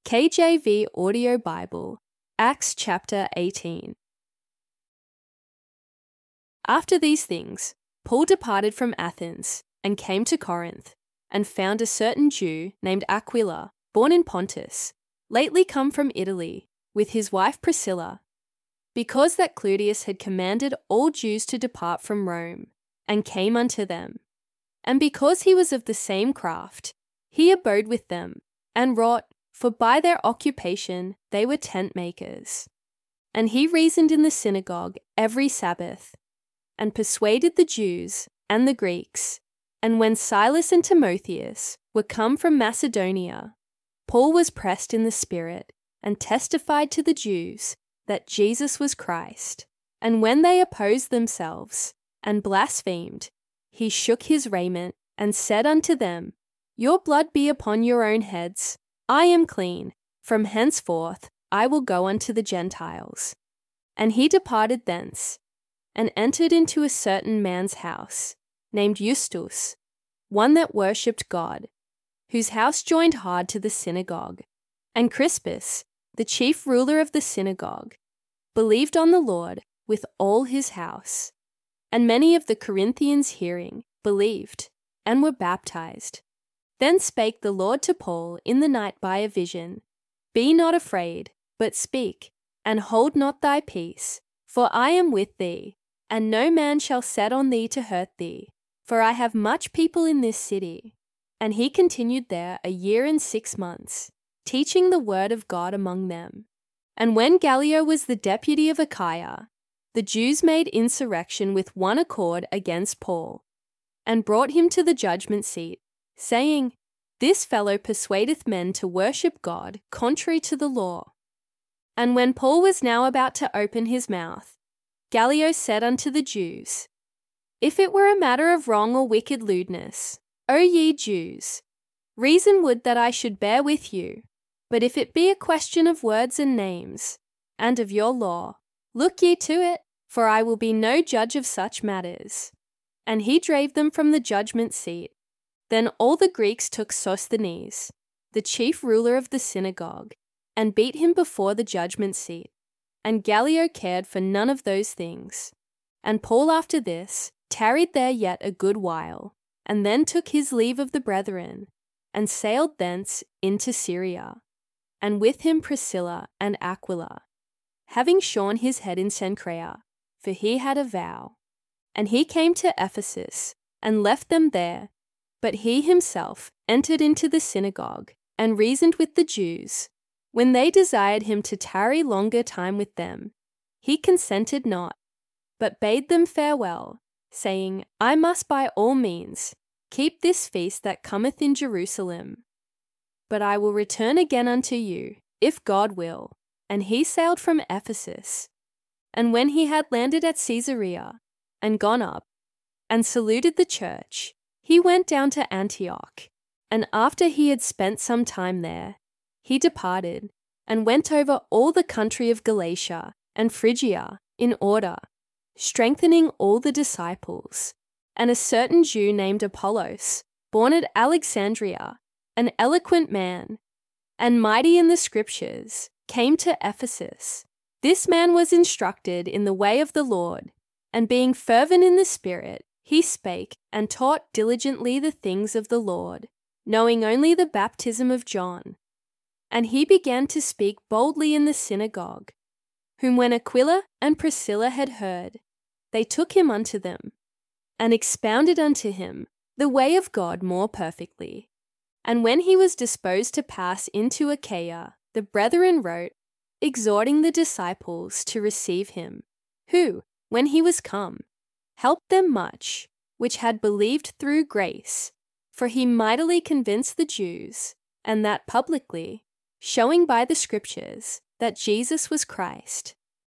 KJV Audio Bible, Acts chapter 18. After these things, Paul departed from Athens and came to Corinth, and found a certain Jew named Aquila, born in Pontus, lately come from Italy, with his wife Priscilla, because that Claudius had commanded all Jews to depart from Rome, and came unto them. And because he was of the same craft, he abode with them, and wrought, for by their occupation they were tent makers. And he reasoned in the synagogue every Sabbath, and persuaded the Jews and the Greeks. And when Silas and Timotheus were come from Macedonia, Paul was pressed in the Spirit, and testified to the Jews that Jesus was Christ. And when they opposed themselves, and blasphemed, he shook his raiment, and said unto them, Your blood be upon your own heads. I am clean. From henceforth I will go unto the Gentiles. And he departed thence, and entered into a certain man's house, named Justus, one that worshipped God, whose house joined hard to the synagogue. And Crispus, the chief ruler of the synagogue, believed on the Lord with all his house. And many of the Corinthians hearing believed, and were baptized. Then spake the Lord to Paul in the night by a vision, Be not afraid, but speak, and hold not thy peace, for I am with thee, and no man shall set on thee to hurt thee, for I have much people in this city. And he continued there 1 year and 6 months, teaching the word of God among them. And when Gallio was the deputy of Achaia, the Jews made insurrection with one accord against Paul, and brought him to the judgment seat, saying, This fellow persuadeth men to worship God contrary to the law. And when Paul was now about to open his mouth, Gallio said unto the Jews, If it were a matter of wrong or wicked lewdness, O ye Jews, reason would that I should bear with you. But if it be a question of words and names, and of your law, look ye to it, for I will be no judge of such matters. And he drave them from the judgment seat. Then all the Greeks took Sosthenes, the chief ruler of the synagogue, and beat him before the judgment seat. And Gallio cared for none of those things. And Paul after this tarried there yet a good while, and then took his leave of the brethren, and sailed thence into Syria, and with him Priscilla and Aquila, having shorn his head in Cenchrea, for he had a vow. And he came to Ephesus, and left them there, but he himself entered into the synagogue, and reasoned with the Jews. When they desired him to tarry longer time with them, he consented not, but bade them farewell, saying, I must by all means keep this feast that cometh in Jerusalem. But I will return again unto you, if God will. And he sailed from Ephesus. And when he had landed at Caesarea, and gone up, and saluted the church, he went down to Antioch. And after he had spent some time there, he departed, and went over all the country of Galatia and Phrygia in order, strengthening all the disciples. And a certain Jew named Apollos, born at Alexandria, an eloquent man, and mighty in the Scriptures, came to Ephesus. This man was instructed in the way of the Lord, and being fervent in the Spirit, he spake and taught diligently the things of the Lord, knowing only the baptism of John. And he began to speak boldly in the synagogue, whom when Aquila and Priscilla had heard, they took him unto them, and expounded unto him the way of God more perfectly. And when he was disposed to pass into Achaia, the brethren wrote, exhorting the disciples to receive him, who, when he was come, helped them much, which had believed through grace, for he mightily convinced the Jews, and that publicly, showing by the Scriptures that Jesus was Christ.